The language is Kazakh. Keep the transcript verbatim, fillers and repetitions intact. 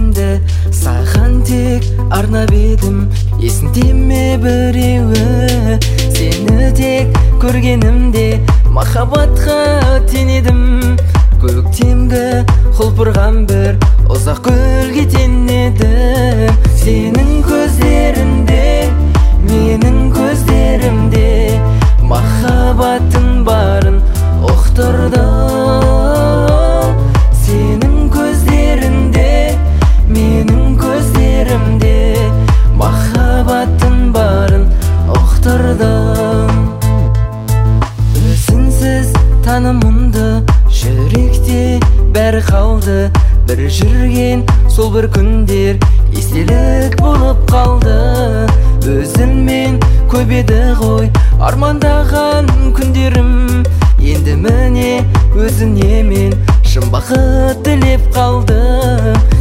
сөздерімді саған тек арнап едім. Есіңде ме біреуі? Сені тек көргенімде махаббатқа теңедім. Көктемгі құлпырған бір ұзақ гүлге теңедім. Сенің көздерінде, менің көздерімде махаббаттың барын ұқтырдым. Сенің көздерінде, менің көздерімде махаббаттың барын ұқтырдым. Өзіңсіз танымымды жүректе бәрі қалды. Бір жүрген сол бір күндер естелік болып қалды. Өзіңмен көп еді ғой армандаған күндерім. Енді міне өзіңе мен шын бақыт тілеп қалдым.